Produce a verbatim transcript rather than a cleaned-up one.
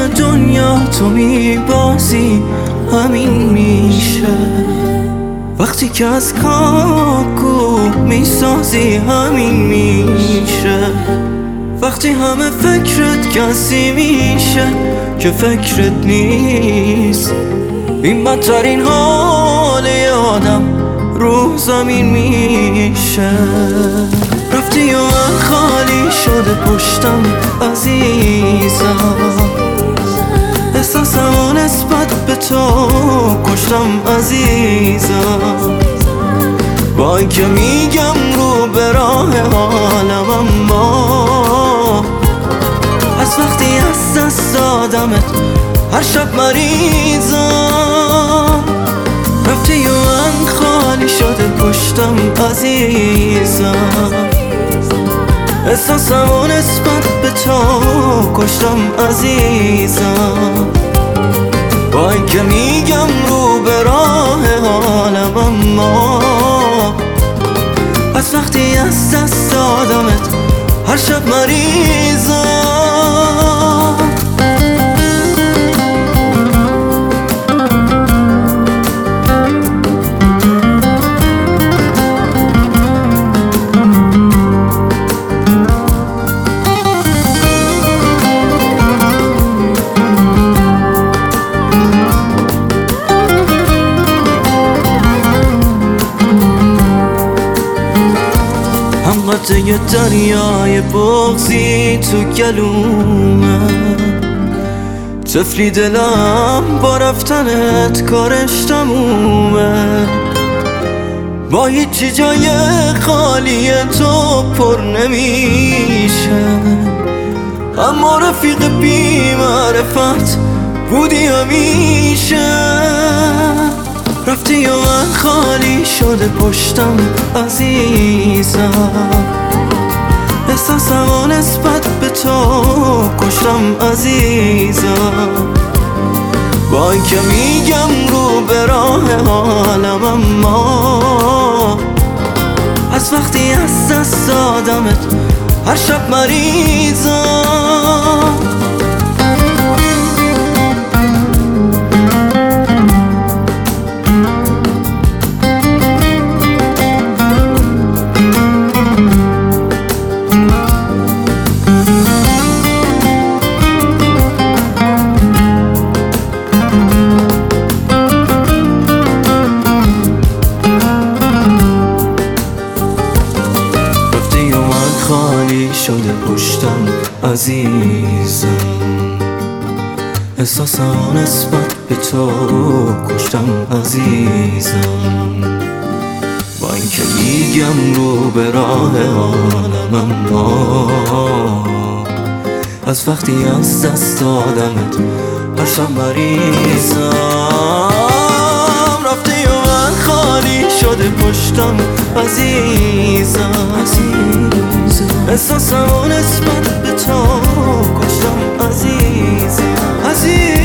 دنیا تو میبازی همین میشه، وقتی که از کاکو میسازی همین میشه، وقتی همه فکرت کسی میشه که فکرت نیست، این بدترین حال آدم رو زمین میشه. رفتی و من خالی شده پشتم عزیزم، احساسمو نسبت به تو کشتم عزیزم، با اینکه میگم رو به راه حالم، اما از وقتی از دست دادمت هر شب مریضم. رفتی و من خالی شده پشتم عزیزم، احساسمو نسبت به تو کشتم عزیزم، با اینکه میگم رو به راه حالم، اما از وقتی از دست دادمت هر شب مریضم. یه دریای بغضی تو گلومه، طفلی دلم با رفتنت کارش تمومه، با هیچی جای خالی تو پر نمیشه، اما رفیق بی معرفت بودی همیشه. رفتی و من خالی شده پشتم عزیزم، احساسمو نسبت به تو کشتم عزیزم، با اینکه میگم رو به راه حالم، اما از وقتی از دست دادمت هر شب مریضم. خالی شده پشتم عزیزم، احساسم نسبت به تو کشتم عزیزم، با اینکه میگم رو به راه حالم، اما از وقتی از دست دادمت هر شب مریضم. رفتی و من خالی شده پشتم عزیزم، احساسمو نسبت به تو کشتم عزیزم، عزیزم.